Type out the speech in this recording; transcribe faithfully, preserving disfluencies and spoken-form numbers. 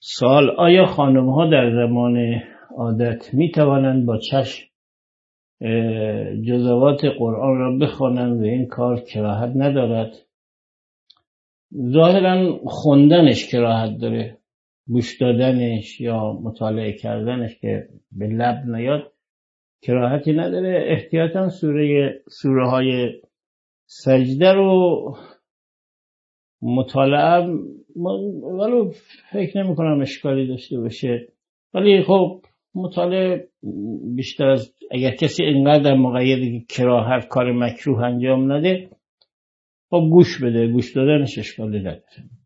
سوال: آیا خانم ها در زمان عادت می توانند با چشم جزوات قرآن را بخوانند و این کار کراهت ندارد؟ ظاهرا خوندنش کراهت داره، گوش دادنش یا مطالعه کردنش که به لب نیاد کراهتی نداره. احتیاطاً سوره سوره های سجده رو مطالعه ولو فکر نمی کنم اشکالی داشته باشه، ولی خب مطالعه بیشتر از اگر کسی اینقدر مقیده که کراهت کار مکروه انجام نده، خب گوش بده، گوش دادنش اشکالی نداره.